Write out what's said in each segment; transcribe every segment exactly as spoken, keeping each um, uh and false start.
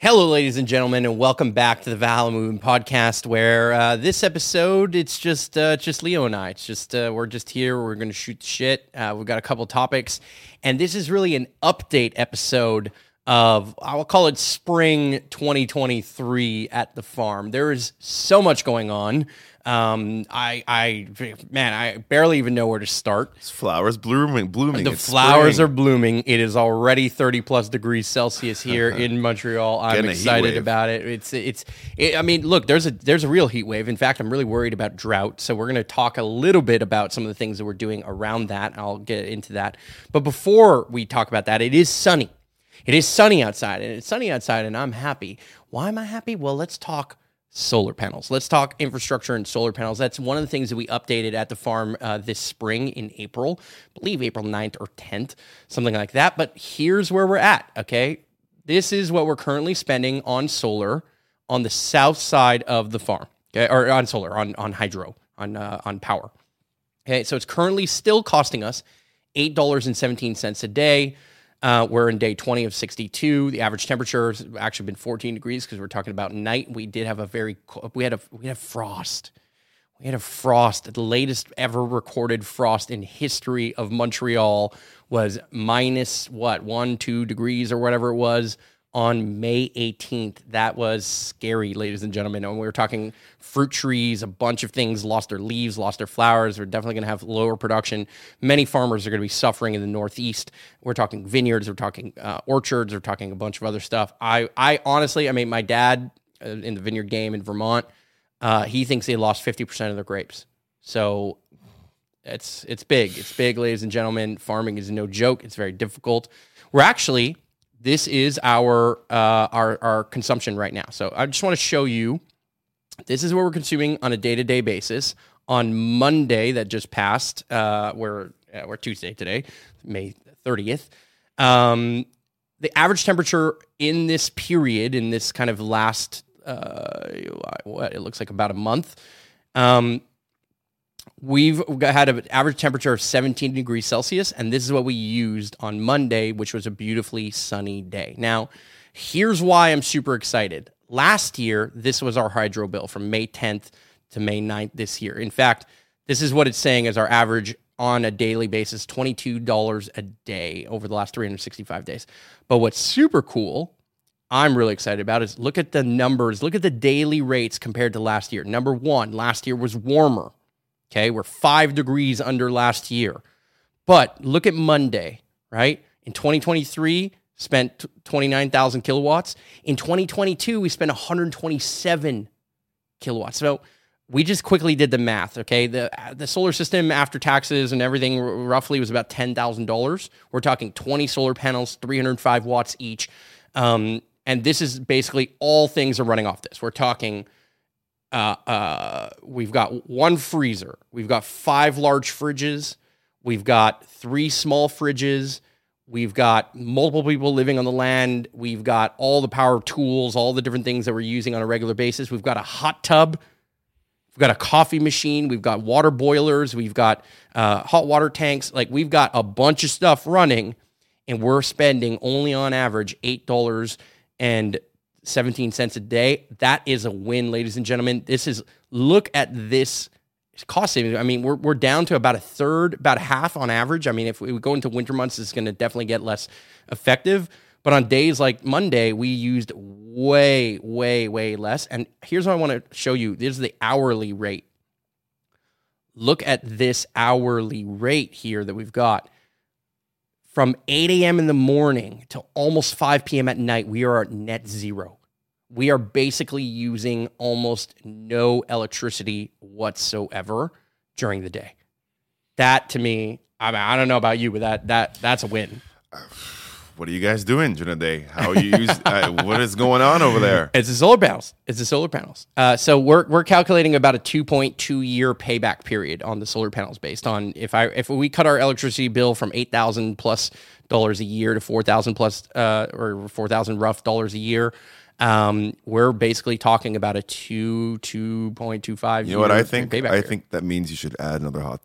Hello, ladies and gentlemen, and welcome back to the Valhalla Movement Podcast, where uh, this episode, it's just uh, just Leo and I. It's just, uh, we're just here, we're going to shoot the shit. Uh, we've got a couple topics, and this is really an update episode of, I'll call it spring twenty twenty-three at the farm. There is so much going on. Um, I, I, man, I barely even know where to start. It's flowers blooming, blooming. The it's flowers spring. are blooming. It is already thirty plus degrees Celsius here in Montreal. I'm Getting a heat excited wave. about it. It's, it's, it, I mean, look, there's a, there's a real heat wave. In fact, I'm really worried about drought. So we're going to talk a little bit about some of the things that we're doing around that. I'll get into that. But before we talk about that, it is sunny. It is sunny outside, and it's sunny outside, and I'm happy. Why am I happy? Well, let's talk solar panels. Let's talk infrastructure and solar panels. That's one of the things that we updated at the farm uh, this spring in April, I believe April ninth or tenth, something like that. But here's where we're at, okay? This is what we're currently spending on solar on the south side of the farm, okay? Or on solar, on, on hydro, on, uh, on power. Okay, so it's currently still costing us eight dollars and seventeen cents a day. Uh, we're in day twenty of sixty-two. The average temperature has actually been fourteen degrees because we're talking about night. We did have a very, we had a, we had a frost. We had a frost. The latest ever recorded frost in history of Montreal was minus what, one, two degrees or whatever it was on May eighteenth. That was scary, ladies and gentlemen. And we were talking fruit trees, a bunch of things lost their leaves, lost their flowers. We're definitely going to have lower production. Many farmers are going to be suffering in the Northeast. We're talking vineyards, we're talking uh, orchards, we're talking a bunch of other stuff. I, I honestly, I mean, my dad uh, in the vineyard game in Vermont, uh, he thinks they lost fifty percent of their grapes. So it's it's big. It's big, ladies and gentlemen. Farming is no joke. It's very difficult. We're actually... This is our, uh, our our consumption right now. So I just want to show you, this is what we're consuming on a day-to-day basis. On Monday that just passed, uh, we're, uh, we're Tuesday today, May thirtieth. Um, the average temperature in this period, in this kind of last, uh, what, it looks like about a month, um, We've had an average temperature of seventeen degrees Celsius, and this is what we used on Monday, which was a beautifully sunny day. Now, here's why I'm super excited. Last year, this was our hydro bill from May tenth to May ninth this year. In fact, this is what it's saying as our average on a daily basis, twenty-two dollars a day over the last three hundred sixty-five days. But what's super cool, I'm really excited about, is look at the numbers. Look at the daily rates compared to last year. Number one, last year was warmer. Okay, we're five degrees under last year. But look at Monday, right? In twenty twenty-three, spent twenty-nine thousand kilowatts. In twenty twenty-two, we spent one hundred twenty-seven kilowatts. So we just quickly did the math, okay? The the solar system after taxes and everything roughly was about ten thousand dollars. We're talking twenty solar panels, three hundred five watts each. Um, and this is basically all things are running off this. We're talking... Uh, uh, we've got one freezer. We've got five large fridges. We've got three small fridges. We've got multiple people living on the land. We've got all the power tools, all the different things that we're using on a regular basis. We've got a hot tub. We've got a coffee machine. We've got water boilers. We've got uh, hot water tanks. Like, we've got a bunch of stuff running, and we're spending only on average eight dollars and seventeen cents a day. That is a win, ladies and gentlemen. This is, look at this cost savings. I mean, we're we're down to about a third, about half on average. I mean, if we go into winter months, it's going to definitely get less effective. But on days like Monday, we used way, way, way less. And here's what I want to show you. This is the hourly rate. Look at this hourly rate here that we've got. From eight a.m. in the morning to almost five p.m. at night, we are at net zero. We are basically using almost no electricity whatsoever during the day. That, to me, I mean, I don't know about you, but that that that's a win. What are you guys doing during the day? How are you use, uh, what is going on over there? It's the solar panels. It's the solar panels. Uh, so we're we're calculating about a two point two year payback period on the solar panels based on if I if we cut our electricity bill from eight thousand plus dollars a year to four thousand plus uh, or four thousand rough dollars a year. Um, we're basically talking about a two two point two five. You know what I think? Payback I period. think that means you should add another hot tub.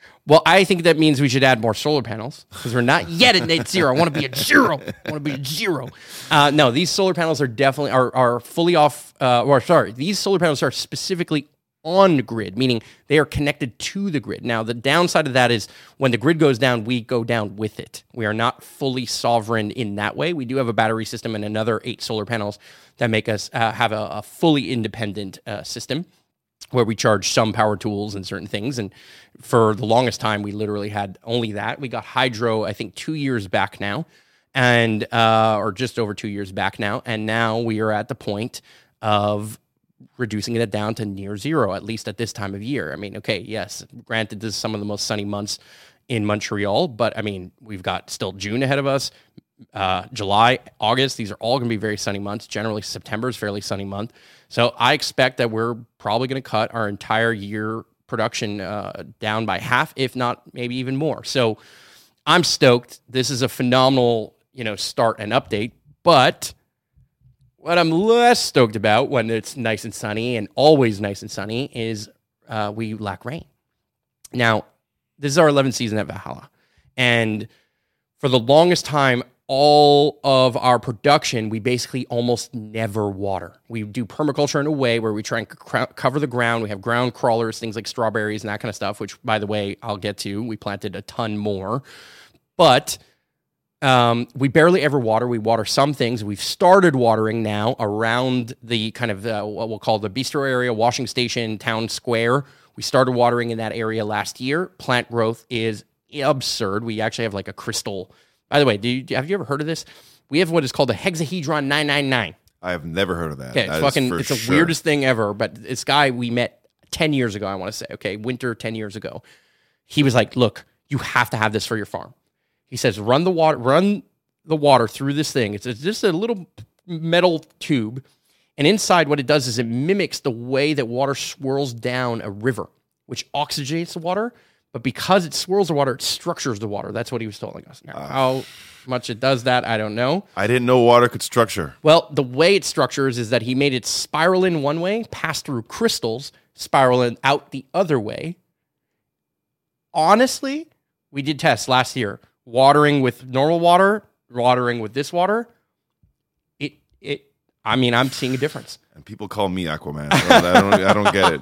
Well, I think that means we should add more solar panels because we're not yet at net zero. I want to be at zero. I want to be at zero. Uh, no, these solar panels are definitely are are fully off. Uh, or sorry, these solar panels are specifically on grid, meaning they are connected to the grid. Now, the downside of that is when the grid goes down, we go down with it. We are not fully sovereign in that way. We do have a battery system and another eight solar panels that make us uh, have a, a fully independent uh, system, where we charge some power tools and certain things. And for the longest time, we literally had only that. We got hydro, I think, two years back now, and uh, or just over two years back now. And now we are at the point of reducing it down to near zero, at least at this time of year. I mean, okay, yes, granted, this is some of the most sunny months in Montreal, but I mean, we've got still June ahead of us, uh, July, August. These are all going to be very sunny months. Generally, September is a fairly sunny month. So I expect that we're probably going to cut our entire year production uh, down by half, if not maybe even more. So I'm stoked. This is a phenomenal, you know, start and update, but what I'm less stoked about when it's nice and sunny and always nice and sunny is uh, we lack rain. Now, this is our eleventh season at Valhalla. And for the longest time, all of our production, we basically almost never water. We do permaculture in a way where we try and cr- cover the ground. We have ground crawlers, things like strawberries and that kind of stuff, which, by the way, I'll get to. We planted a ton more. But Um, we barely ever water. We water some things. We've started watering now around the kind of uh, what we'll call the bistro area, washing station, town square. We started watering in that area last year. Plant growth is absurd. We actually have like a crystal. By the way, do you, have you ever heard of this? We have what is called a hexahedron nine nine nine. I have never heard of that. Okay, it's that fucking, it's the sure. weirdest thing ever. But this guy we met ten years ago, I want to say, okay, winter ten years ago. He was like, look, you have to have this for your farm. He says, run the water, run the water through this thing. It's just a little metal tube. And inside what it does is it mimics the way that water swirls down a river, which oxygenates the water. But because it swirls the water, it structures the water. That's what he was telling us. Now, uh, how much it does that, I don't know. I didn't know water could structure. Well, the way it structures is that he made it spiral in one way, pass through crystals, spiral in out the other way. Honestly, we did tests last year. Watering with normal water, watering with this water, it it. I mean, I'm seeing a difference. And people call me Aquaman. So I don't. I don't get it.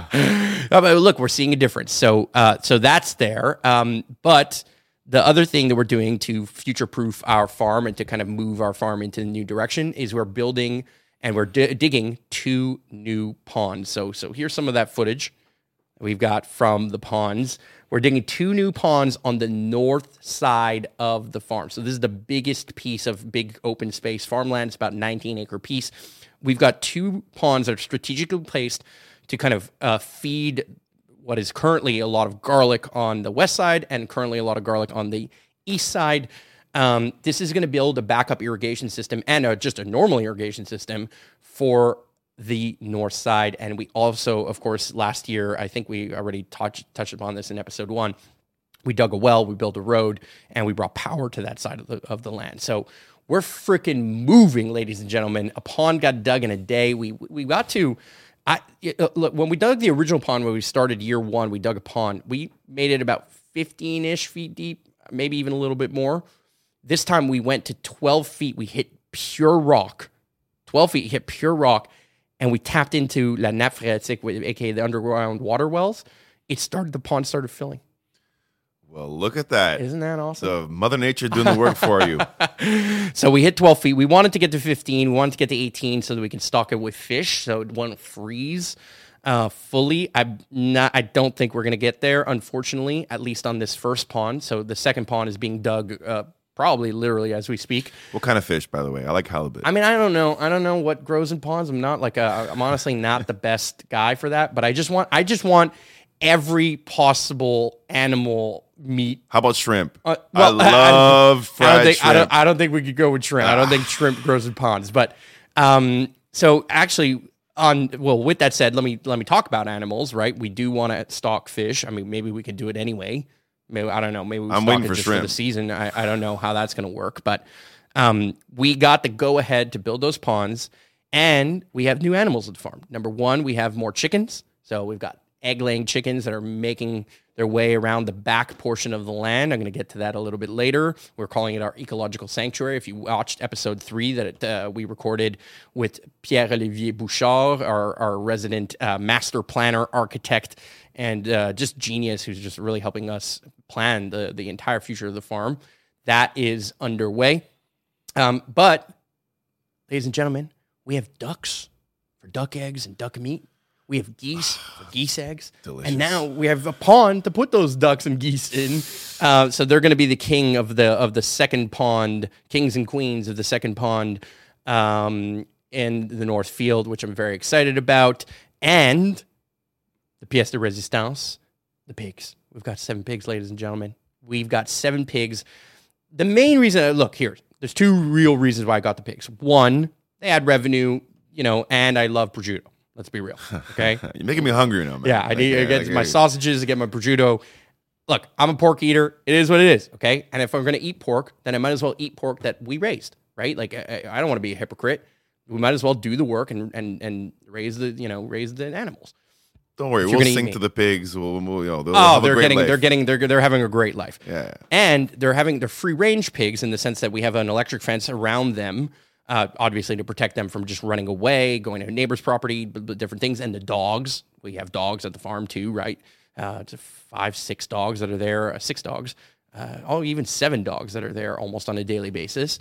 Uh. Oh, but look, we're seeing a difference. So, uh, so that's there. Um, but the other thing that we're doing to future-proof our farm and to kind of move our farm into a new direction is we're building and we're di- digging two new ponds. So, so here's some of that footage we've got from the ponds. We're digging two new ponds on the north side of the farm. So this is the biggest piece of big open space farmland. It's about a nineteen acre piece. We've got two ponds that are strategically placed to kind of uh, feed what is currently a lot of garlic on the west side and currently a lot of garlic on the east side. Um, this is going to build a backup irrigation system and a, just a normal irrigation system for the north side. And we also, of course, last year, I think we already touched touched upon this in episode one, we dug a well, we built a road, and we brought power to that side of the of the land. So we're freaking moving, ladies and gentlemen. A pond got dug in a day. We we got to, I look, when we dug the original pond, when we started year one, we dug a pond. We made it about fifteen-ish feet deep, maybe even a little bit more. This time we went to twelve feet. We hit pure rock. twelve feet, hit pure rock. And we tapped into La Nappe Phréatique, aka the underground water wells. It started, the pond started filling. Well, look at that. Isn't that awesome? So Mother Nature doing the work for you. So we hit twelve feet. We wanted to get to fifteen. We wanted to get to eighteen so that we can stock it with fish so it won't freeze uh, fully. I'm not, I don't think we're going to get there, unfortunately, at least on this first pond. So the second pond is being dug uh, probably literally as we speak. What kind of fish, by the way? I like halibut. I mean, I don't know. I don't know what grows in ponds. I'm not like a, I'm honestly not the best guy for that, but I just want, I just want every possible animal meat. How about shrimp? Uh, well, I love I, fried I don't think, shrimp. I don't, I don't think we could go with shrimp. I don't think shrimp grows in ponds, but, um, so actually on, well, with that said, let me, let me talk about animals, right? We do want to stock fish. I mean, maybe we could do it anyway. Maybe, I don't know. Maybe we I'm stock waiting it for just shrimp. for the season. I, I don't know how that's going to work, but um, we got the go ahead to build those ponds, and we have new animals at the farm. Number one, we have more chickens. So we've got egg-laying chickens that are making their way around the back portion of the land. I'm going to get to that a little bit later. We're calling it our ecological sanctuary. If you watched episode three that it, uh, we recorded with Pierre-Olivier Bouchard, our, our resident uh, master planner, architect, and uh, just genius, who's just really helping us plan the, the entire future of the farm, that is underway. Um, but, ladies and gentlemen, we have ducks for duck eggs and duck meat. We have geese for geese eggs. Delicious. And now we have a pond to put those ducks and geese in. Uh, so they're going to be the king of the of the second pond, kings and queens of the second pond um, in the North Field, which I'm very excited about. And the pièce de résistance, the pigs. We've got seven pigs, ladies and gentlemen. We've got seven pigs. The main reason, look, here, there's two real reasons why I got the pigs. One, they add revenue, you know, and I love prosciutto. Let's be real, okay? You're making me hungry now, man. Yeah, I Like, need to yeah, get like, my hey. sausages, to get my prosciutto. Look, I'm a pork eater. It is what it is, okay? And if I'm going to eat pork, then I might as well eat pork that we raised, right? Like, I, I don't want to be a hypocrite. We might as well do the work and and and raise the, you know, raise the animals. Don't worry, If we'll you're gonna sing eat to meat. the pigs. We'll, we'll, you know, they'll Oh, have a they're great getting, life. they're getting, they're they're having a great life. Yeah. And they're having, they're free range pigs in the sense that we have an electric fence around them, uh, obviously to protect them from just running away, going to a neighbor's property, but, but different things. And the dogs, we have dogs at the farm too, right? Uh, it's five, six dogs that are there, uh, six dogs, uh, oh, even seven dogs that are there almost on a daily basis.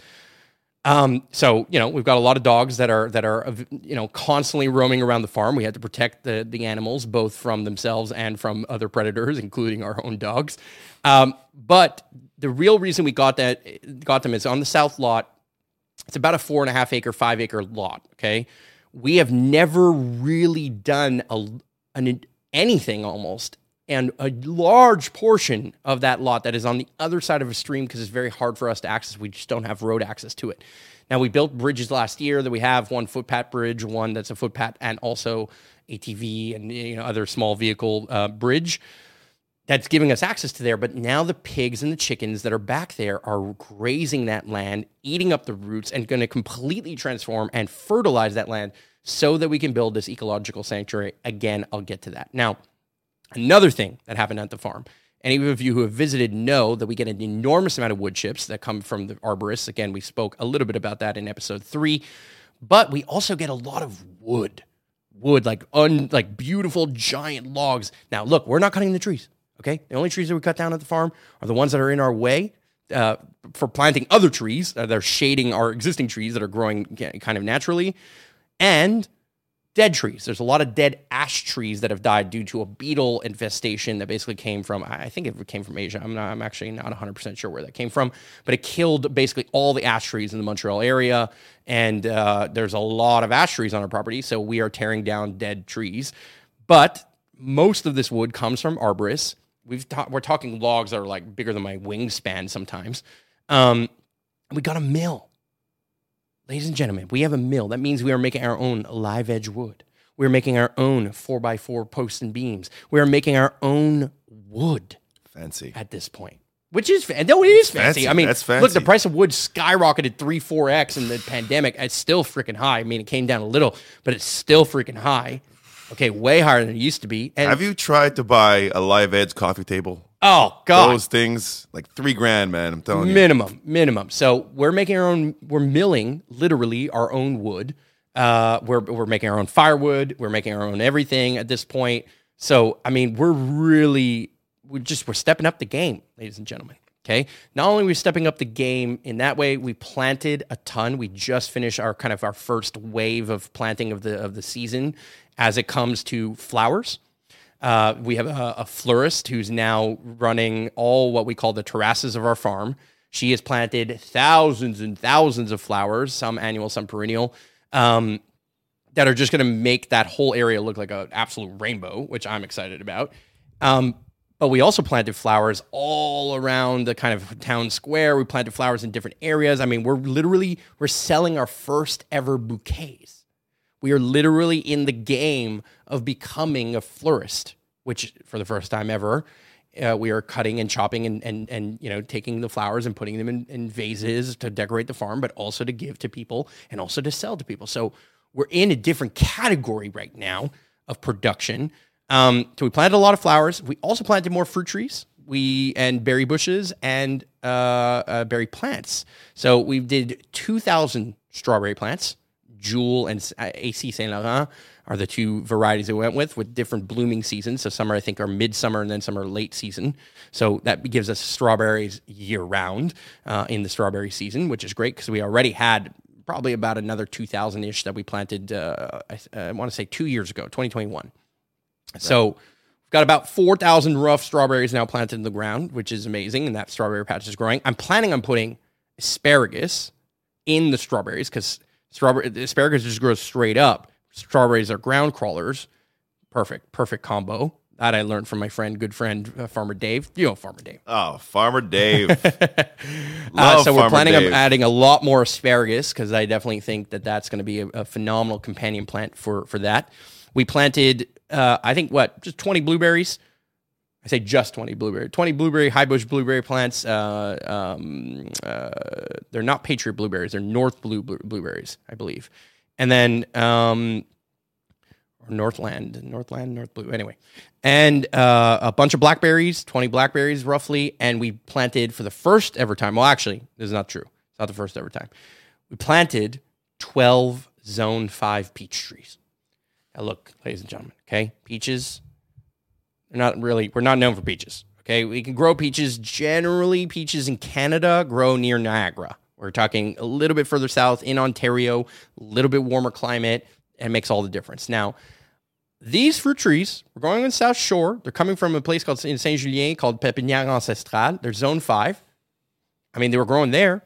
Um, so, you know, we've got a lot of dogs that are, that are, you know, constantly roaming around the farm. We had to protect the, the animals, both from themselves and from other predators, including our own dogs. Um, but the real reason we got that, got them is on the south lot. It's about a four and a half acre, five acre lot. Okay. We have never really done a, an, anything almost. And a large portion of that lot that is on the other side of a stream because it's very hard for us to access. We just don't have road access to it. Now, we built bridges last year that we have one footpath bridge, one that's a footpath, and also A T V and, you know, other small vehicle uh, bridge that's giving us access to there. But now the pigs and the chickens that are back there are grazing that land, eating up the roots, and going to completely transform and fertilize that land so that we can build this ecological sanctuary. Again, I'll get to that. Now, another thing that happened at the farm, any of you who have visited know that we get an enormous amount of wood chips that come from the arborists. Again, we spoke a little bit about that in episode three, but we also get a lot of wood, wood, like un, like beautiful giant logs. Now, look, we're not cutting the trees, okay? The only trees that we cut down at the farm are the ones that are in our way uh, for planting other trees. Uh, they're shading our existing trees that are growing kind of naturally, and dead trees. There's a lot of dead ash trees that have died due to a beetle infestation that basically came from, I think it came from Asia. I'm not, I'm actually not one hundred percent sure where that came from, but it killed basically all the ash trees in the Montreal area. And uh, there's a lot of ash trees on our property, so we are tearing down dead trees. But most of this wood comes from arborists. We've ta- we're talking logs that are like bigger than my wingspan sometimes. Um, we got a mill. Ladies and gentlemen, we have a mill. That means we are making our own live edge wood. We're making our own four by four posts and beams. We are making our own wood. Fancy. At this point. Which is, fa- no, it is fancy. fancy. I mean, That's fancy. look, the price of wood skyrocketed three, four X in the pandemic. It's still freaking high. I mean, it came down a little, but it's still freaking high. Okay, way higher than it used to be. And Have you tried to buy a live edge coffee table? oh, God. Those things, like three grand, man. I'm telling you. Minimum, minimum. So we're making our own, we're milling literally our own wood. Uh, we're, we're making our own firewood. We're making our own everything at this point. So, I mean, we're really, we're just, we're stepping up the game, ladies and gentlemen. Okay. Not only are we stepping up the game in that way, we planted a ton. We just finished our kind of our first wave of planting of the, of the season as it comes to flowers. Uh, we have a, a florist who's now running all what we call the terraces of our farm. She has planted thousands and thousands of flowers, some annual, some perennial, um, that are just going to make that whole area look like an absolute rainbow, which I'm excited about. Um, but we also planted flowers all around the kind of town square. We planted flowers in different areas. I mean, we're literally, we're selling our first ever bouquets. We are literally in the game of becoming a florist, which for the first time ever, uh, we are cutting and chopping and, and, and, you know, taking the flowers and putting them in, in vases to decorate the farm, but also to give to people and also to sell to people. So we're in a different category right now of production. Um, so we planted a lot of flowers. We also planted more fruit trees. We and berry bushes and uh, uh, berry plants. So we did two thousand strawberry plants. Jewel and A C Saint Laurent are the two varieties we went with, with different blooming seasons. So some are, I think, are midsummer and then some are late season. So that gives us strawberries year round uh, in the strawberry season, which is great because we already had probably about another two thousand ish that we planted. Uh, I, I want to say two years ago, twenty twenty-one. Okay. So we've got about four thousand rough strawberries now planted in the ground, which is amazing, and that strawberry patch is growing. I'm planning on putting asparagus in the strawberries because strawberry the asparagus just grows straight up. Strawberries are ground crawlers. Perfect, perfect combo. That I learned from my friend, good friend, uh, Farmer Dave. You know Farmer Dave. Oh, Farmer Dave. uh, so we're Farmer planning Dave. on adding a lot more asparagus because I definitely think that that's going to be a, a phenomenal companion plant for, for that. We planted, uh, I think, what, just twenty blueberries. I say just twenty blueberry, twenty blueberry, high bush blueberry plants. Uh, um, uh, they're not Patriot blueberries. They're North Blue blueberries, I believe. And then, um, or Northland, Northland, North Blue, anyway. And uh, a bunch of blackberries, twenty blackberries roughly. And we planted for the first ever time. Well, actually, this is not true. It's not the first ever time. We planted twelve Zone five peach trees. Now look, ladies and gentlemen, okay? Peaches, they're not really, we're not known for peaches, okay? We can grow peaches. Generally, peaches in Canada grow near Niagara. We're talking a little bit further south in Ontario, a little bit warmer climate, and it makes all the difference. Now, these fruit trees, we're going on the South Shore. They're coming from a place called in Saint-Julien called Pépinière Ancestrale. They're zone five. I mean, they were growing there,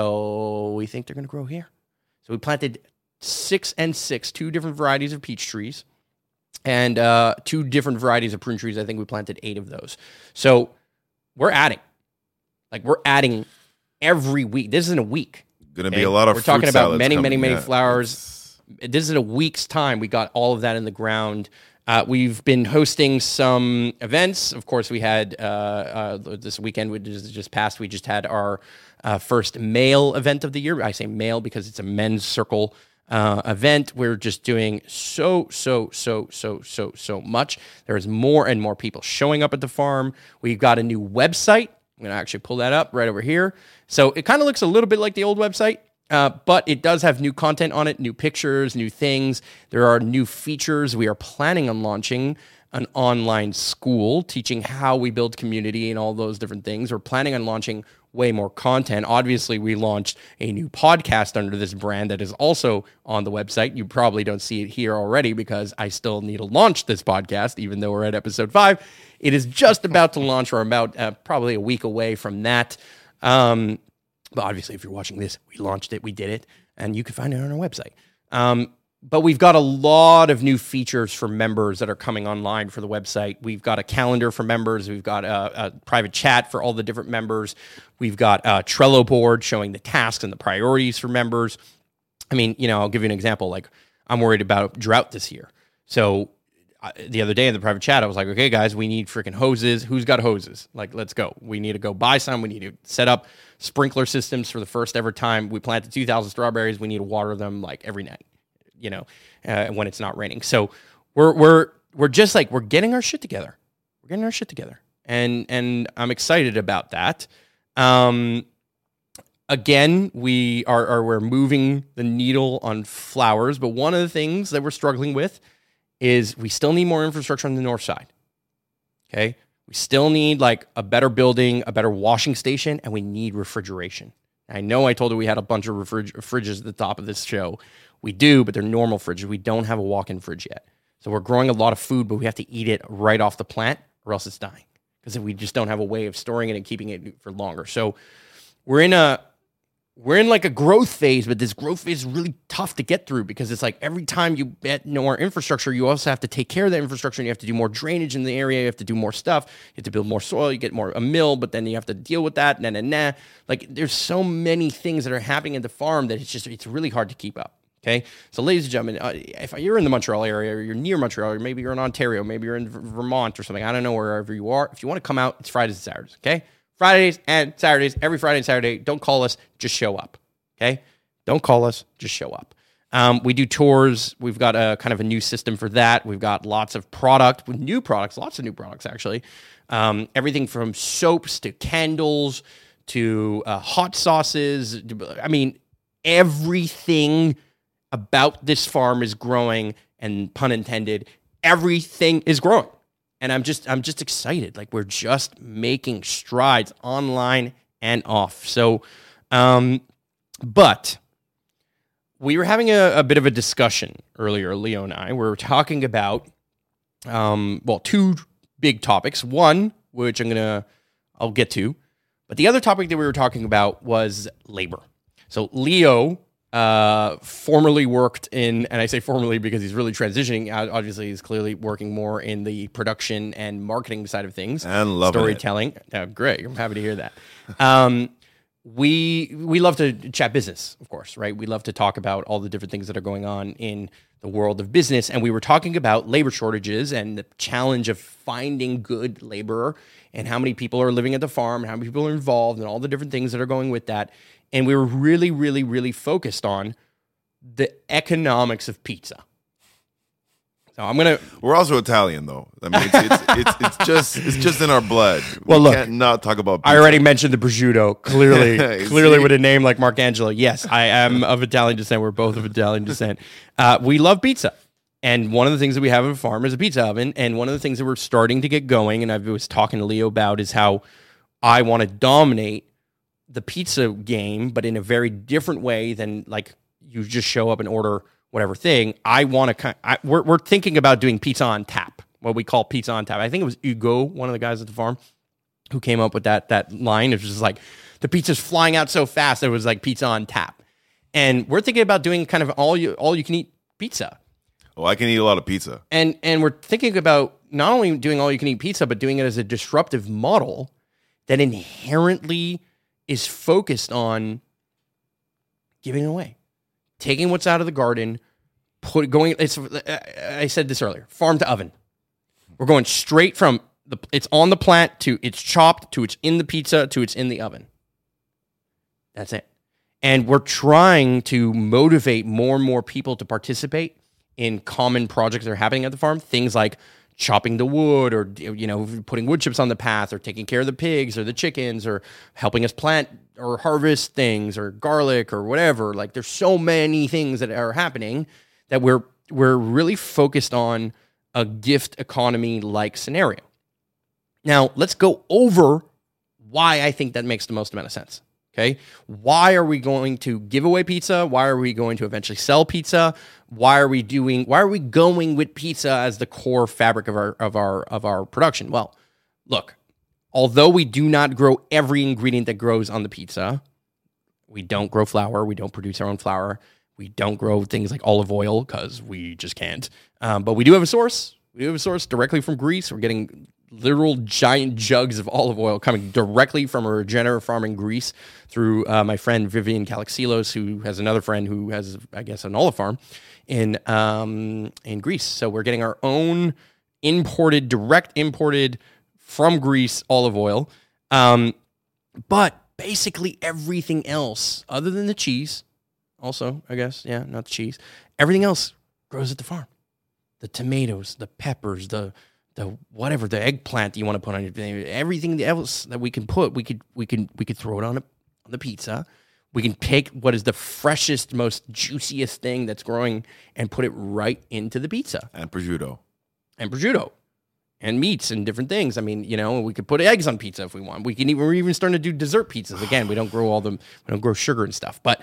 so we think they're going to grow here. So we planted six and six, two different varieties of peach trees, and uh, two different varieties of prune trees. I think we planted eight of those. So we're adding. Like, we're adding every week. This isn't a week. Going to okay? be a lot of We're fruit talking about many, coming, many, many yeah. flowers. It's... This is a week's time. We got all of that in the ground. Uh, we've been hosting some events. Of course, we had uh, uh, this weekend, which is just passed, we just had our uh, first male event of the year. I say male because it's a men's circle uh, event. We're just doing so, so, so, so, so, so much. There's more and more people showing up at the farm. We've got a new website. I'm going to actually pull that up right over here. So it kind of looks a little bit like the old website, uh, but it does have new content on it, new pictures, new things. There are new features. We are planning on launching an online school teaching how we build community and all those different things. We're planning on launching way more content. Obviously, we launched a new podcast under this brand that is also on the website. You probably don't see it here already because I still need to launch this podcast, even though we're at episode five. It is just about to launch. We're about uh, probably a week away from that. Um, but obviously, if you're watching this, we launched it, we did it, and you can find it on our website. Um, but we've got a lot of new features for members that are coming online for the website. We've got a calendar for members. We've got a, a private chat for all the different members. We've got a Trello board showing the tasks and the priorities for members. I mean, you know, I'll give you an example. Like, I'm worried about drought this year. So uh, the other day in the private chat, I was like, okay, guys, we need freaking hoses. Who's got hoses? Like, let's go. We need to go buy some. We need to set up sprinkler systems for the first ever time. We planted two thousand strawberries. We need to water them like every night, you know, uh, when it's not raining. So we're we're we're just like, we're getting our shit together. We're getting our shit together. And and I'm excited about that. Um, again, we are, are we're moving the needle on flowers, but one of the things that we're struggling with is we still need more infrastructure on the north side. Okay? We still need like a better building, a better washing station, and we need refrigeration. I know I told you we had a bunch of refrig- fridges at the top of this show. We do, but they're normal fridges. We don't have a walk-in fridge yet. So we're growing a lot of food, but we have to eat it right off the plant or else it's dying. Because we just don't have a way of storing it and keeping it for longer. So we're in a we're in like a growth phase, but this growth phase is really tough to get through because it's like every time you get more infrastructure, you also have to take care of the infrastructure and you have to do more drainage in the area. You have to do more stuff. You have to build more soil. You get more a mill, but then you have to deal with that. Nah, nah, nah. Like there's so many things that are happening at the farm that it's just it's really hard to keep up. Okay, so ladies and gentlemen, uh, if you're in the Montreal area, or you're near Montreal, or maybe you're in Ontario, maybe you're in Vermont or something, I don't know, wherever you are, if you want to come out, it's Fridays and Saturdays, okay? Fridays and Saturdays, every Friday and Saturday, don't call us, just show up, okay? Don't call us, just show up. Um, we do tours. We've got a kind of a new system for that. We've got lots of product, with new products, lots of new products actually. Um, everything from soaps to candles to uh, hot sauces. I mean, everything about this farm is growing, and pun intended, everything is growing. And I'm just I'm just excited. Like, we're just making strides online and off. So, um, but we were having a, a bit of a discussion earlier, Leo and I. We were talking about, um, well, two big topics. One, which I'm gonna I'll get to, but the other topic that we were talking about was labor. So Leo uh, formerly worked in, and I say formerly because he's really transitioning. Obviously, he's clearly working more in the production and marketing side of things. And loving storytelling. It. Oh, great. I'm happy to hear that. Um, we we love to chat business, of course, right? We love to talk about all the different things that are going on in the world of business. And we were talking about labor shortages and the challenge of finding good labor and how many people are living at the farm, how many people are involved, and all the different things that are going with that. And we were really, really, really focused on the economics of pizza. So I'm gonna. We're also Italian, though. I mean, it's it's, it's, it's just it's just in our blood. Well, we look, can't not talk about pizza. I already mentioned the prosciutto. Clearly, clearly with a name like Marcangelo. Yes, I am of Italian descent. We're both of Italian descent. Uh, we love pizza. And one of the things that we have at the farm is a pizza oven. And one of the things that we're starting to get going, and I was talking to Leo about, is how I want to dominate the pizza game, but in a very different way than like you just show up and order whatever thing. I want to kind of, we're, we're thinking about doing pizza on tap, what we call pizza on tap. I think it was Hugo, one of the guys at the farm, who came up with that, that line. It was just like, the pizza's flying out so fast, it was like pizza on tap. And we're thinking about doing kind of all you, all you can eat pizza. Oh, I can eat a lot of pizza. And, and we're thinking about not only doing all you can eat pizza, but doing it as a disruptive model that inherently is focused on giving it away, taking what's out of the garden, put going. It's I said this earlier, farm to oven. We're going straight from the it's on the plant to it's chopped to it's in the pizza to it's in the oven. That's it. And we're trying to motivate more and more people to participate in common projects that are happening at the farm. Things like chopping the wood, or, you know, putting wood chips on the path, or taking care of the pigs or the chickens, or helping us plant or harvest things, or garlic or whatever. Like, there's so many things that are happening that we're we're really focused on a gift economy like scenario. Now, let's go over why I think that makes the most amount of sense. Okay, why are we going to give away pizza? Why are we going to eventually sell pizza? Why are we doing? Why are we going with pizza as the core fabric of our of our of our production? Well, look, although we do not grow every ingredient that grows on the pizza, we don't grow flour. We don't produce our own flour. We don't grow things like olive oil because we just can't. Um, but we do have a source. We do have a source directly from Greece. We're getting literal giant jugs of olive oil coming directly from a regenerative farm in Greece through uh, my friend Vivian Kalaxilos, who has another friend who has, I guess, an olive farm in um, in Greece. So we're getting our own imported, direct imported from Greece olive oil. Um, but basically everything else, other than the cheese, also, I guess, yeah, not the cheese, everything else grows at the farm. The tomatoes, the peppers, the the whatever, the eggplant that you want to put on your, everything else that we can put, we could we can we could throw it on a, on the pizza. We can take what is the freshest, most juiciest thing that's growing and put it right into the pizza. And prosciutto. And prosciutto. And meats and different things. I mean, you know, we could put eggs on pizza if we want. We can even, we're even starting to do dessert pizzas. Again, we don't grow all them, we don't grow sugar and stuff. But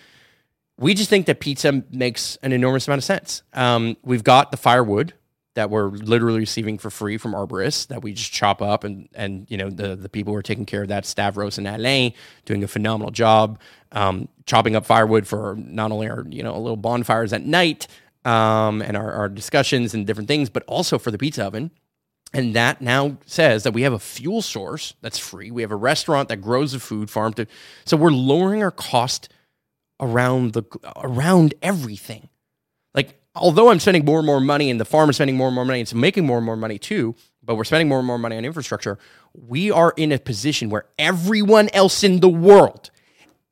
we just think that pizza makes an enormous amount of sense. Um, we've got the firewood that we're literally receiving for free from arborists that we just chop up, and and you know the the people who are taking care of that, Stavros and Alain, doing a phenomenal job um, chopping up firewood for not only our you know little bonfires at night um, and our, our discussions and different things, but also for the pizza oven. And that now says that we have a fuel source that's free. We have a restaurant that grows the food farm to, so we're lowering our cost around the around everything. Like, although I'm spending more and more money and the farm is spending more and more money, it's making more and more money too, but we're spending more and more money on infrastructure, we are in a position where everyone else in the world,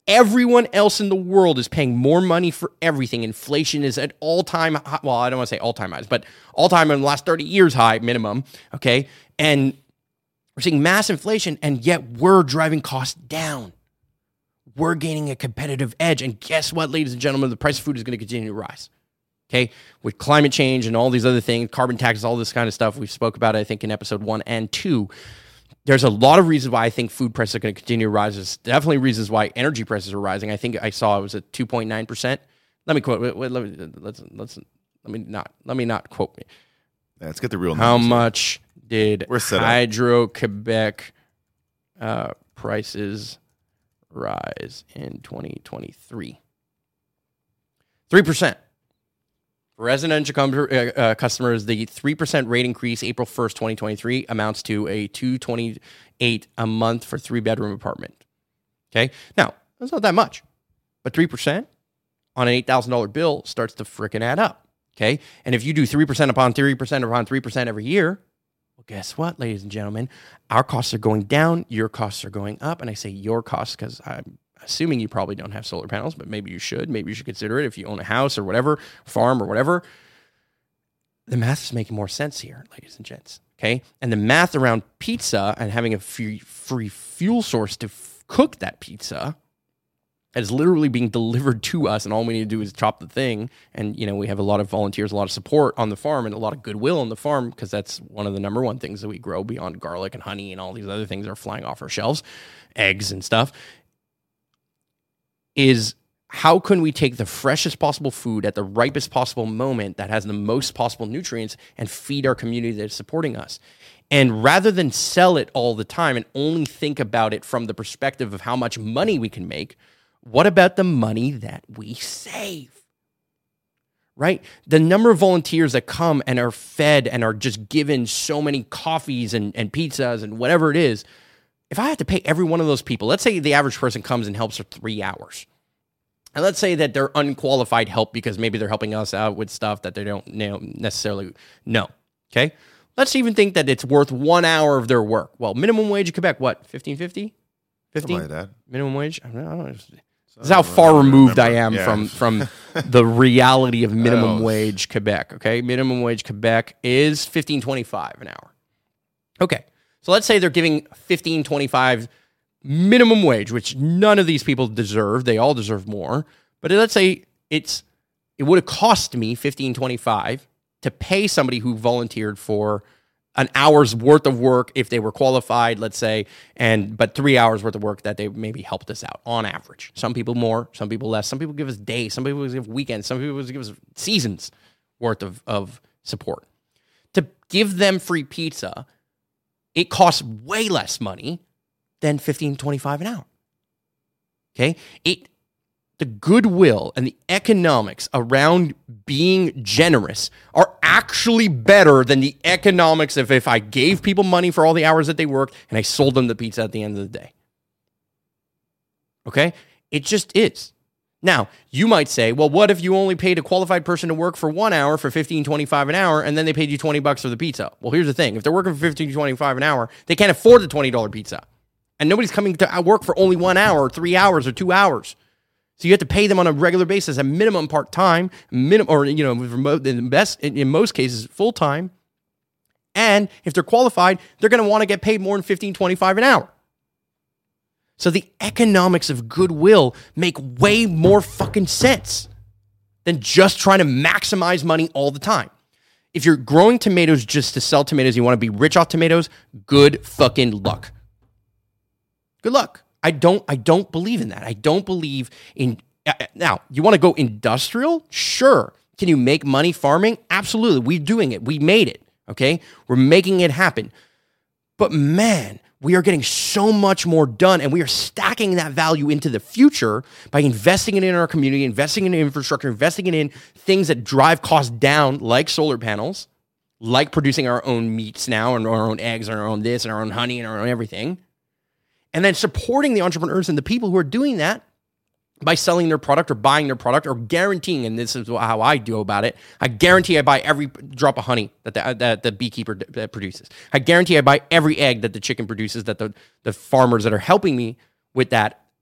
Everyone else in the world is paying more money for everything. Inflation is at all-time high. Well, I don't want to say all-time highs, but all-time in the last thirty years high minimum, okay? And we're seeing mass inflation, and yet we're driving costs down. We're gaining a competitive edge. And guess what, ladies and gentlemen? The price of food is going to continue to rise, okay? With climate change and all these other things, carbon taxes, all this kind of stuff. We spoke about it, I think, in episode one and two. There's a lot of reasons why I think food prices are going to continue to rise. There's definitely reasons why energy prices are rising. I think I saw it was at two point nine percent. Let me quote. Wait, wait, let me let's let's let me not let me not quote me. Yeah, let's get the real. How numbers much here. did We're Hydro-Quebec uh, prices rise in twenty twenty-three? Three percent. For residential com- uh, uh, customers, the three percent rate increase April first, twenty twenty-three amounts to a two hundred twenty-eight dollars a month for three-bedroom apartment. Okay? Now, that's not that much. But three percent on an eight thousand dollars bill starts to frickin' add up. Okay? And if you do three percent upon three percent upon three percent every year, well, guess what, ladies and gentlemen? Our costs are going down, your costs are going up. And I say your costs because I'm assuming you probably don't have solar panels, but maybe you should. Maybe you should consider it if you own a house or whatever, farm or whatever. The math is making more sense here, ladies and gents, okay? And the math around pizza and having a free, free fuel source to f- cook that pizza is literally being delivered to us, and all we need to do is chop the thing. And, you know, we have a lot of volunteers, a lot of support on the farm, and a lot of goodwill on the farm because that's one of the number one things that we grow beyond garlic and honey and all these other things that are flying off our shelves, eggs and stuff. Is how can we take the freshest possible food at the ripest possible moment that has the most possible nutrients and feed our community that's supporting us? And rather than sell it all the time and only think about it from the perspective of how much money we can make, what about the money that we save? Right? The number of volunteers that come and are fed and are just given so many coffees and, and pizzas and whatever it is. If I have to pay every one of those people, let's say the average person comes and helps for three hours. And let's say that they're unqualified help because maybe they're helping us out with stuff that they don't you know, necessarily know. Okay? Let's even think that it's worth one hour of their work. Well, minimum wage in Quebec, what, fifteen fifty? fifteen? Something like that. Minimum wage? I don't know. This is how far removed I am yeah. from, from the reality of minimum Oh. wage Quebec. Okay? Minimum wage Quebec is fifteen twenty-five an hour. Okay. So let's say they're giving fifteen twenty-five minimum wage, which none of these people deserve. They all deserve more. But let's say it's it would have cost me fifteen twenty-five to pay somebody who volunteered for an hour's worth of work if they were qualified, let's say, and but three hours worth of work that they maybe helped us out on average. Some people more, some people less. Some people give us days. Some people give weekends. Some people give us seasons worth of, of support. To give them free pizza, it costs way less money than fifteen twenty-five an hour. Okay? It the goodwill and the economics around being generous are actually better than the economics of if I gave people money for all the hours that they worked and I sold them the pizza at the end of the day. Okay? It just is. Now, you might say, well, what if you only paid a qualified person to work for one hour for fifteen twenty-five an hour and then they paid you twenty bucks for the pizza? Well, here's the thing. If they're working for fifteen twenty-five an hour, they can't afford the twenty dollars pizza. And nobody's coming to work for only one hour or three hours or two hours. So you have to pay them on a regular basis, a minimum part-time, minimum, or, you know, remote, in the best, in most cases, full-time. And if they're qualified, they're going to want to get paid more than fifteen twenty-five an hour. So the economics of goodwill make way more fucking sense than just trying to maximize money all the time. If you're growing tomatoes just to sell tomatoes, you want to be rich off tomatoes, good fucking luck. Good luck. I don't I don't believe in that. I don't believe in uh, now, you want to go industrial? Sure. Can you make money farming? Absolutely. We're doing it. We made it. Okay? We're making it happen. But man, we are getting so much more done, and we are stacking that value into the future by investing it in our community, investing in infrastructure, investing it in things that drive costs down, like solar panels, like producing our own meats now, and our own eggs, and our own this, and our own honey, and our own everything. And then supporting the entrepreneurs and the people who are doing that by selling their product or buying their product or guaranteeing, and this is how I do about it, I guarantee I buy every drop of honey that the, that the beekeeper d- produces. I guarantee I buy every egg that the chicken produces, that the, the farmers that are helping me with that,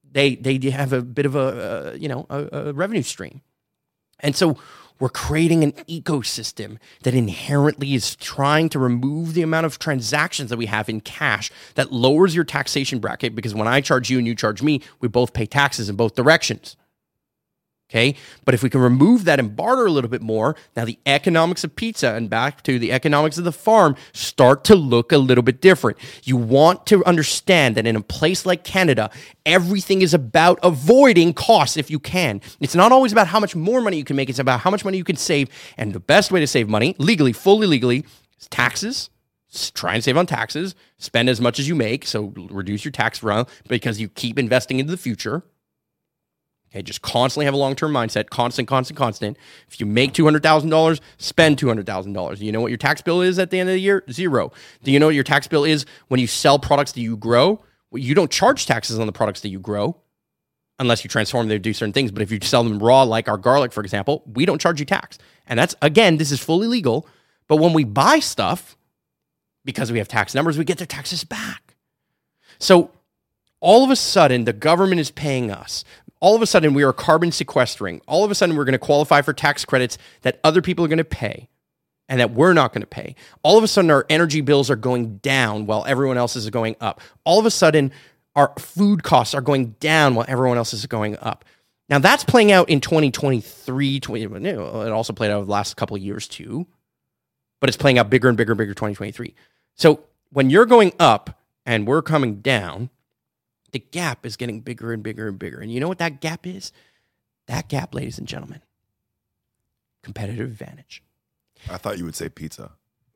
they they have a bit of a uh, you know a, a revenue stream, and so we're creating an ecosystem that inherently is trying to remove the amount of transactions that we have in cash that lowers your taxation bracket, because when I charge you and you charge me, we both pay taxes in both directions. Okay, but if we can remove that and barter a little bit more, now the economics of pizza and back to the economics of the farm start to look a little bit different. You want to understand that in a place like Canada, everything is about avoiding costs if you can. It's not always about how much more money you can make. It's about how much money you can save. And the best way to save money, legally, fully legally, is taxes. Try and save on taxes. Spend as much as you make, so reduce your tax run because you keep investing into the future. Okay, just constantly have a long-term mindset, constant, constant, constant. If you make two hundred thousand dollars, spend two hundred thousand dollars. Do you know what your tax bill is at the end of the year? Zero. Do you know what your tax bill is when you sell products that you grow? Well, you don't charge taxes on the products that you grow unless you transform them to do certain things. But if you sell them raw, like our garlic, for example, we don't charge you tax. And that's, again, this is fully legal. But when we buy stuff, because we have tax numbers, we get their taxes back. So all of a sudden, the government is paying us. All of a sudden, we are carbon sequestering. All of a sudden, we're going to qualify for tax credits that other people are going to pay and that we're not going to pay. All of a sudden, our energy bills are going down while everyone else is going up. All of a sudden, our food costs are going down while everyone else is going up. Now, that's playing out in twenty twenty-three. twenty, it also played out over the last couple of years, too. But it's playing out bigger and bigger and bigger twenty twenty-three. So when you're going up and we're coming down, the gap is getting bigger and bigger and bigger. And you know what that gap is? That gap, ladies and gentlemen, competitive advantage. I thought you would say pizza.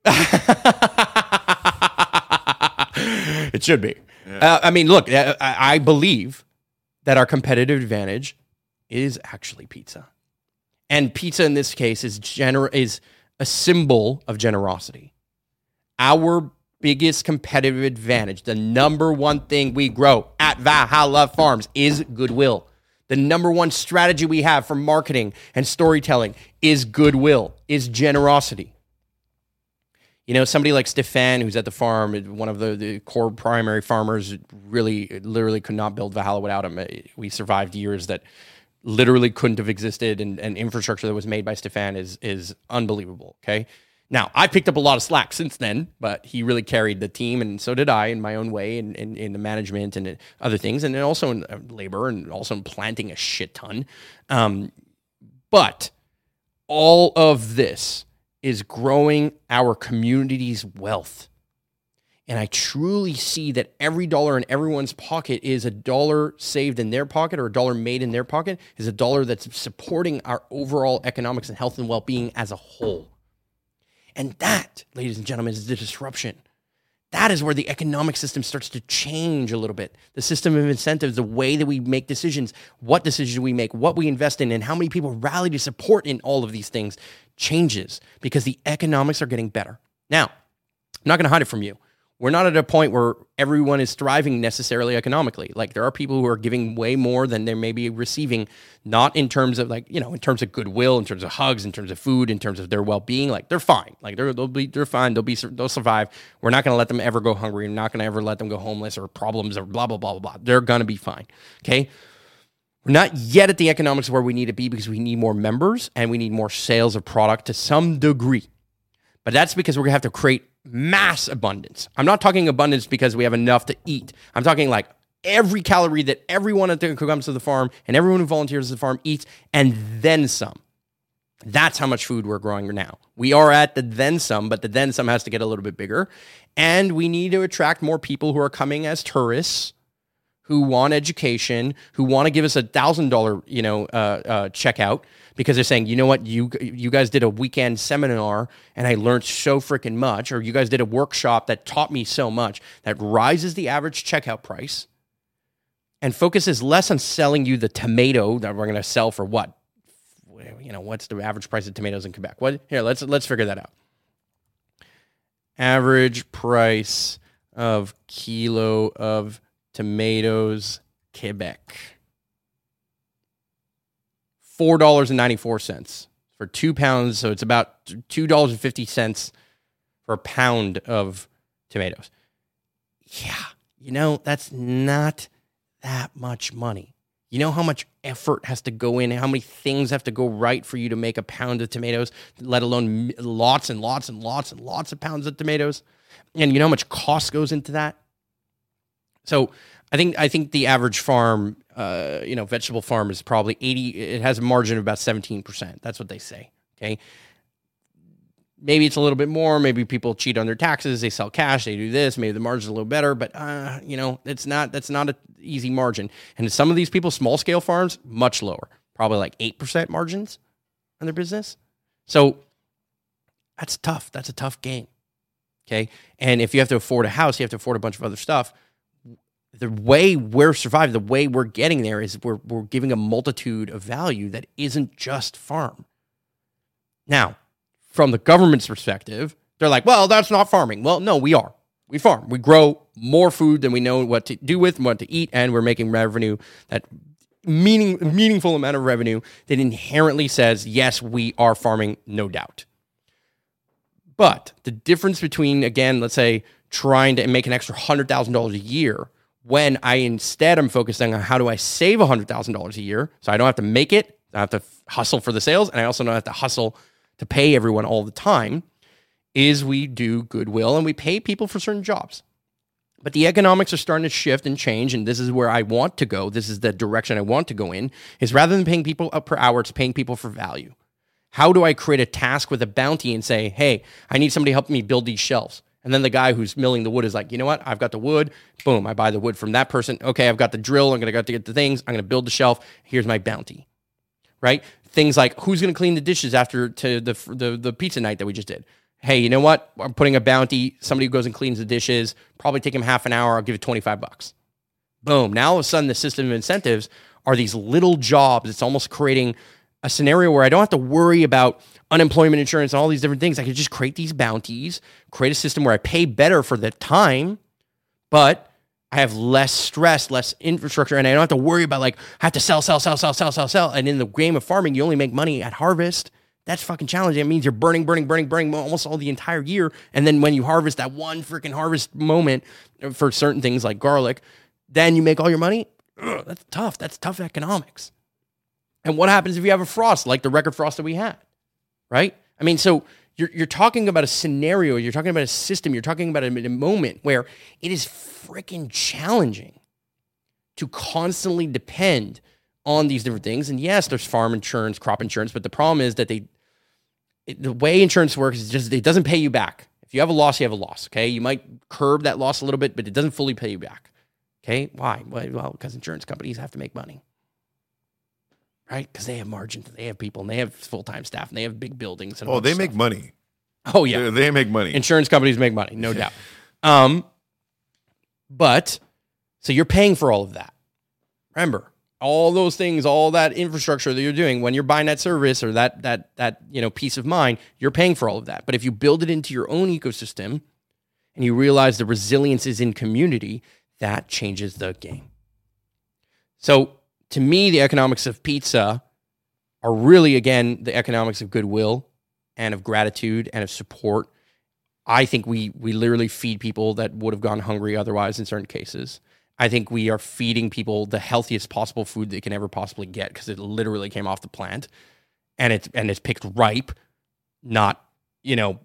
It should be. Yeah. Uh, I mean, look, I, I believe that our competitive advantage is actually pizza. And pizza in this case is gener- is a symbol of generosity. Our biggest competitive advantage, the number one thing we grow at Valhalla Farms is goodwill. The number one strategy we have for marketing and storytelling is goodwill, is generosity. You know, somebody like Stefan, who's at the farm, one of the, the core primary farmers, really, literally could not build Valhalla without him. We survived years that literally couldn't have existed, and, and infrastructure that was made by Stefan is is unbelievable, okay? Now, I picked up a lot of slack since then, but he really carried the team, and so did I in my own way, in, in, in the management and other things, and then also in labor, and also in planting a shit ton. Um, but all of this is growing our community's wealth. And I truly see that every dollar in everyone's pocket is a dollar saved in their pocket, or a dollar made in their pocket is a dollar that's supporting our overall economics and health and well-being as a whole. And that, ladies and gentlemen, is the disruption. That is where the economic system starts to change a little bit. The system of incentives, the way that we make decisions, what decisions we make, what we invest in, and how many people rally to support in all of these things changes because the economics are getting better. Now, I'm not going to hide it from you. We're not at a point where everyone is thriving necessarily economically. Like, there are people who are giving way more than they may be receiving, not in terms of like, you know, in terms of goodwill, in terms of hugs, in terms of food, in terms of their well-being. Like, they're fine. Like, they're, they'll be, they're fine. They'll be, they'll survive. We're not going to let them ever go hungry. We're not going to ever let them go homeless or problems or blah, blah, blah, blah, blah. They're going to be fine. Okay. We're not yet at the economics where we need to be because we need more members and we need more sales of product to some degree. But that's because we're going to have to create mass abundance. I'm not talking abundance because we have enough to eat. I'm talking like every calorie that everyone who comes to the farm and everyone who volunteers at the farm eats, and then some. That's how much food we're growing now. We are at the then some, but the then some has to get a little bit bigger. And we need to attract more people who are coming as tourists, who want education, who want to give us a thousand dollar, you know, uh, uh, checkout, because they're saying, you know what, you you guys did a weekend seminar and I learned so freaking much, or you guys did a workshop that taught me so much, that rises the average checkout price and focuses less on selling you the tomato that we're going to sell for what, you know, what's the average price of tomatoes in Quebec? What here? Let's let's figure that out. Average price of kilo of tomatoes, Quebec. four dollars and ninety-four cents for two pounds. So it's about two dollars and fifty cents for a pound of tomatoes. Yeah, you know, that's not that much money. You know how much effort has to go in, how many things have to go right for you to make a pound of tomatoes, let alone lots and lots and lots and lots of pounds of tomatoes? And you know how much cost goes into that? So I think I think the average farm, uh, you know, vegetable farm is probably eighty. It has a margin of about seventeen percent. That's what they say. Okay. Maybe it's a little bit more. Maybe people cheat on their taxes. They sell cash. They do this. Maybe the margin's a little better, but uh, you know, it's not. That's not an easy margin. And some of these people, small scale farms, much lower, probably like eight percent margins on their business. So that's tough. That's a tough game. Okay, and if you have to afford a house, you have to afford a bunch of other stuff. The way we're surviving, the way we're getting there is we're we're giving a multitude of value that isn't just farm. Now, from the government's perspective, they're like, well, that's not farming. Well, no, we are. We farm. We grow more food than we know what to do with and what to eat, and we're making revenue, that meaning, meaningful amount of revenue that inherently says, yes, we are farming, no doubt. But the difference between, again, let's say, trying to make an extra one hundred thousand dollars a year when I instead am focusing on how do I save one hundred thousand dollars a year so I don't have to make it, I have to hustle for the sales, and I also don't have to hustle to pay everyone all the time, is we do goodwill and we pay people for certain jobs. But the economics are starting to shift and change, and this is where I want to go. This is the direction I want to go in, is rather than paying people up per hour, it's paying people for value. How do I create a task with a bounty and say, hey, I need somebody to help me build these shelves? And then the guy who's milling the wood is like, you know what? I've got the wood. Boom, I buy the wood from that person. Okay, I've got the drill. I'm going to go to get the things. I'm going to build the shelf. Here's my bounty, right? Things like who's going to clean the dishes after to the, the the pizza night that we just did. Hey, you know what? I'm putting a bounty. Somebody who goes and cleans the dishes, probably take him half an hour. I'll give it twenty-five bucks. Boom. Now all of a sudden the system of incentives are these little jobs. It's almost creating a scenario where I don't have to worry about unemployment insurance and all these different things. I can just create these bounties, create a system where I pay better for the time, but I have less stress, less infrastructure, and I don't have to worry about like, I have to sell, sell, sell, sell, sell, sell, sell. And in the game of farming, you only make money at harvest. That's fucking challenging. It means you're burning, burning, burning, burning almost all the entire year. And then when you harvest that one freaking harvest moment for certain things like garlic, then you make all your money. Ugh, that's tough. That's tough economics. And what happens if you have a frost like the record frost that we had, right? I mean, so you're you're talking about a scenario, you're talking about a system, you're talking about a, a moment where it is freaking challenging to constantly depend on these different things. And yes, there's farm insurance, crop insurance, but the problem is that they, it, the way insurance works is just, it doesn't pay you back. If you have a loss, you have a loss, okay? You might curb that loss a little bit, but it doesn't fully pay you back, okay? Why? Well, because insurance companies have to make money. Right? Because they have margins, they have people, and they have full-time staff, and they have big buildings. And oh, they make money. Oh, yeah. They, they make money. Insurance companies make money, no doubt. Um, but, so you're paying for all of that. Remember, all those things, all that infrastructure that you're doing, when you're buying that service or that that that you know peace of mind, you're paying for all of that. But if you build it into your own ecosystem and you realize the resilience is in community, that changes the game. So, to me, the economics of pizza are really, again, the economics of goodwill and of gratitude and of support. I think we we literally feed people that would have gone hungry otherwise in certain cases. I think we are feeding people the healthiest possible food they can ever possibly get because it literally came off the plant and it's and it's picked ripe, not, you know,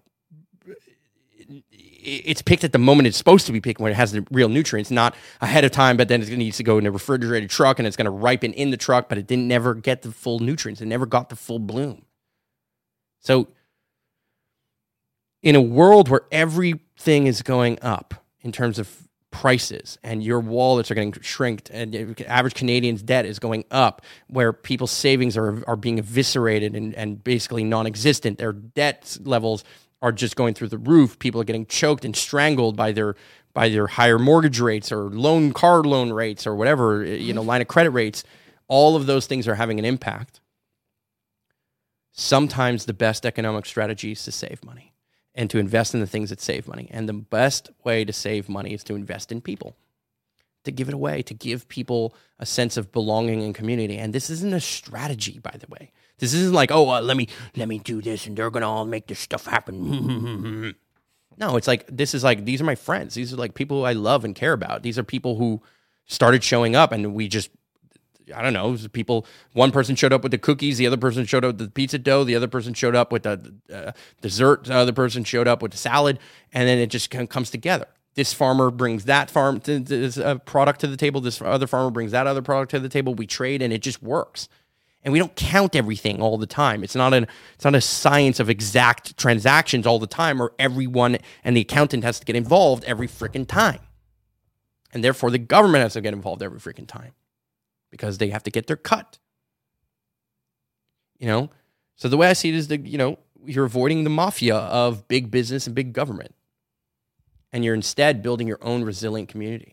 it's picked at the moment it's supposed to be picked when it has the real nutrients, not ahead of time, but then it needs to go in a refrigerated truck and it's going to ripen in the truck, but it didn't never get the full nutrients. It never got the full bloom. So in a world where everything is going up in terms of prices and your wallets are getting shrinked and the average Canadian's debt is going up, where people's savings are, are being eviscerated and, and basically non-existent, their debt levels are just going through the roof. People are getting choked and strangled by their by their higher mortgage rates or loan car loan rates or whatever, you know, line of credit rates. All of those things are having an impact. Sometimes the best economic strategy is to save money and to invest in the things that save money. And the best way to save money is to invest in people, to give it away, to give people a sense of belonging and community. And this isn't a strategy, by the way. This isn't like, oh, uh, let me let me do this, and they're gonna all make this stuff happen. No, it's like this is like these are my friends. These are like people who I love and care about. These are people who started showing up, and we just, I don't know, people, one person showed up with the cookies, the other person showed up with the pizza dough, the other person showed up with the uh, dessert, the other person showed up with the salad, and then it just kind of comes together. This farmer brings that farm to, this uh, product to the table, this other farmer brings that other product to the table, we trade, and it just works. And we don't count everything all the time. It's not an it's not a science of exact transactions all the time, or everyone and the accountant has to get involved every freaking time. And therefore, the government has to get involved every freaking time, because they have to get their cut. You know? So the way I see it is that, you know, you're avoiding the mafia of big business and big government. And you're instead building your own resilient community.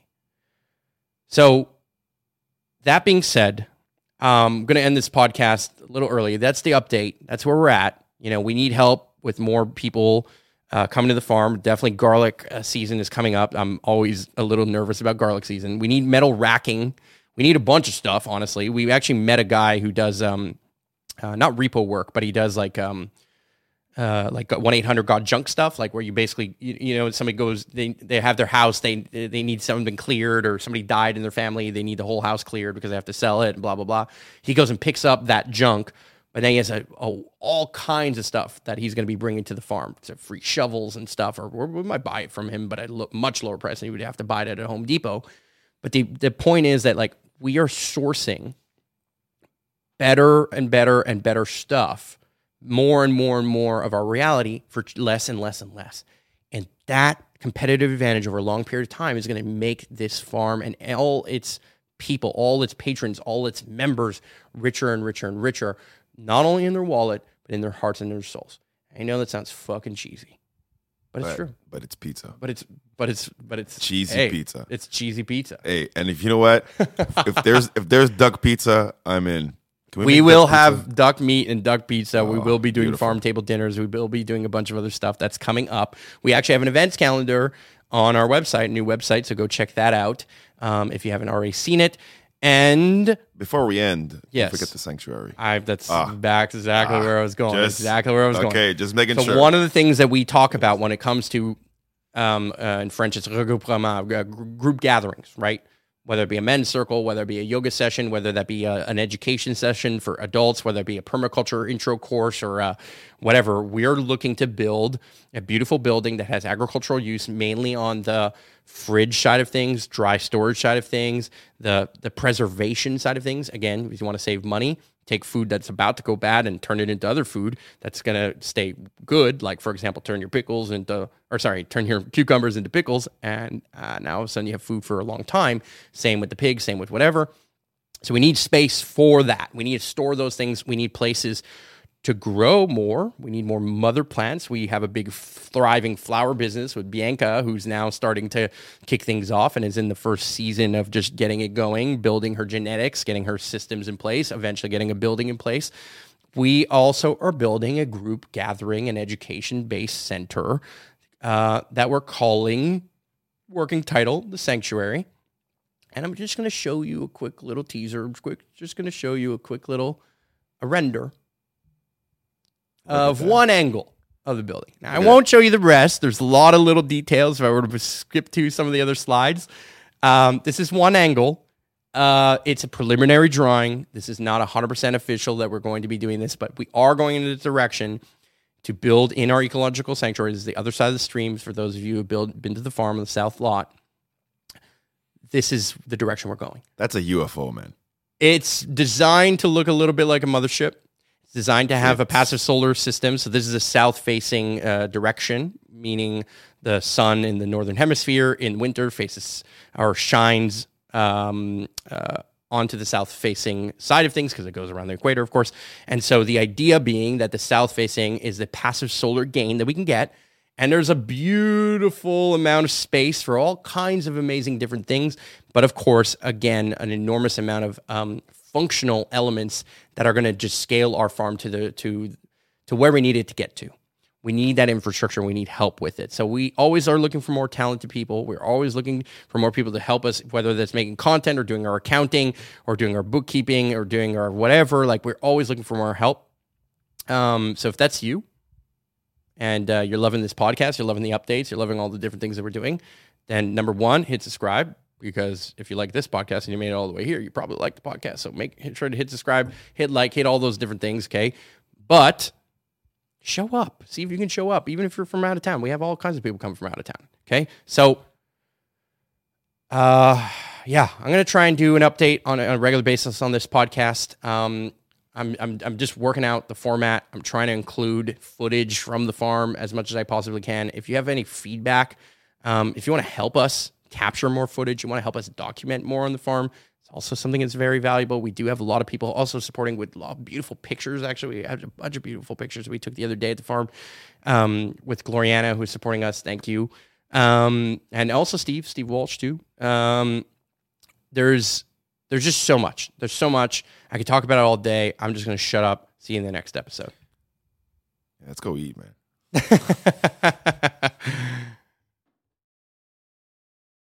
So that being said, I'm going to end this podcast a little early. That's the update. That's where we're at. You know, we need help with more people uh, coming to the farm. Definitely garlic uh, season is coming up. I'm always a little nervous about garlic season. We need metal racking. We need a bunch of stuff, honestly. We actually met a guy who does, um, uh, not repo work, but he does like um, uh, like one eight hundred got junk stuff, like where you basically, you, you know, somebody goes, they they have their house, they they need something cleared, or somebody died in their family, they need the whole house cleared because they have to sell it, and blah, blah, blah. He goes and picks up that junk, but then he has a, a, all kinds of stuff that he's going to be bringing to the farm. So free shovels and stuff, or, or we might buy it from him, but at a much lower price, and he would have to buy it at a Home Depot. But the, the point is that, like, we are sourcing better and better and better stuff, more and more and more of our reality for less and less and less. And that competitive advantage over a long period of time is going to make this farm and all its people, all its patrons, all its members richer and richer and richer, not only in their wallet, but in their hearts and their souls. I know that sounds fucking cheesy, but, but it's true. But it's pizza. But it's but it's but it's cheesy hey, pizza. It's cheesy pizza. Hey, and if you know what, if there's if there's duck pizza, I'm in. Can we we will have pizza? Duck meat and duck pizza. Oh, we will be doing beautiful. farm table dinners. We will be doing a bunch of other stuff that's coming up. We actually have an events calendar on our website, new website, so go check that out um, if you haven't already seen it. And before we end, yes, don't forget the sanctuary. I, that's ah. back exactly ah. where I was going. Just, exactly where I was okay, going. Okay, just making so sure. So one of the things that we talk about when it comes to, um, uh, in French, it's regroupement, uh, group gatherings, right? Whether it be a men's circle, whether it be a yoga session, whether that be a, an education session for adults, whether it be a permaculture intro course or uh, whatever, we're looking to build a beautiful building that has agricultural use, mainly on the fridge side of things, dry storage side of things, the the preservation side of things. Again, if you want to save money, take food that's about to go bad and turn it into other food that's going to stay good. Like, for example, turn your pickles into, or sorry, turn your cucumbers into pickles, and uh, now all of a sudden you have food for a long time. Same with the pig, same with whatever. So we need space for that. We need to store those things. We need places to grow more. We need more mother plants. We have a big thriving flower business with Bianca, who's now starting to kick things off and is in the first season of just getting it going, building her genetics, getting her systems in place, eventually getting a building in place. We also are building a group gathering and education-based center uh, that we're calling, working title, The Sanctuary. And I'm just going to show you a quick little teaser, quick, just going to show you a quick little a render of one angle of the building. Now, I won't show you the rest. There's a lot of little details if I were to skip to some of the other slides. Um, this is one angle. Uh, it's a preliminary drawing. This is not one hundred percent official that we're going to be doing this, but we are going in the direction to build in our ecological sanctuary. This is the other side of the streams for those of you who have build, been to the farm on the south lot. This is the direction we're going. That's a U F O, man. It's designed to look a little bit like a mothership. Designed to have a passive solar system. So this is a south-facing uh, direction, meaning the sun in the northern hemisphere in winter faces or shines um, uh, onto the south-facing side of things because it goes around the equator, of course. And so the idea being that the south-facing is the passive solar gain that we can get. And there's a beautiful amount of space for all kinds of amazing different things. But of course, again, an enormous amount of um, functional elements that are going to just scale our farm to the to to where we need it to get to. We need that infrastructure. We need help with it. So we always are looking for more talented people. We're always looking for more people to help us, whether that's making content or doing our accounting or doing our bookkeeping or doing our whatever. Like, we're always looking for more help. Um, so if that's you, and uh, you're loving this podcast, you're loving the updates, you're loving all the different things that we're doing, then number one, hit subscribe. because if you like this podcast and you made it all the way here, you probably like the podcast. So make sure to hit subscribe, hit like, hit all those different things, okay? But show up. See if you can show up, even if you're from out of town. We have all kinds of people coming from out of town, okay? So, uh, yeah, I'm going to try and do an update on a, on a regular basis on this podcast. Um, I'm, I'm I'm just working out the format. I'm trying to include footage from the farm as much as I possibly can. If you have any feedback, um, if you want to help us capture more footage, you want to help us document more on the farm, it's also something that's very valuable. We do have a lot of people also supporting with a lot of beautiful pictures. Actually, we had a bunch of beautiful pictures we took the other day at the farm um, with Gloriana, who's supporting us. Thank you. Um, and also Steve, Steve Walsh too. Um, there's There's just so much. There's so much. I could talk about it all day. I'm just going to shut up. See you in the next episode. Yeah, let's go eat, man.